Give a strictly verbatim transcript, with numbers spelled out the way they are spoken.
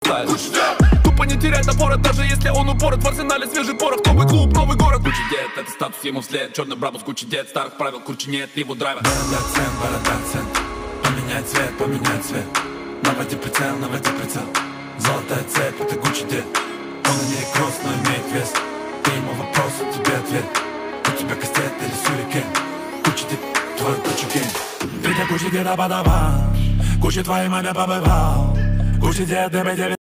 Тупо не терять напора, даже если он упорот. В арсенале свежий порох, новый клуб, новый город. Куча дед, это статус ему вслед. Черный брабус, куча дед, старых правил, круче нет его драйва. Борода цен, борода цен. Поменяй цвет, поменяй цвет. Наводи прицел, наводи прицел. Золотая цепь, это Гуччи дед. Он на ней кросс, но имеет вес. Ты ему вопрос, у тебя ответ. У тебя кастет или сюрикен. Гуччи дед, твой Гуччи гейм. Ты для Гуччи деда подавал. Гуччи твоей маме побывал. Гуччи дед, ДБ девять.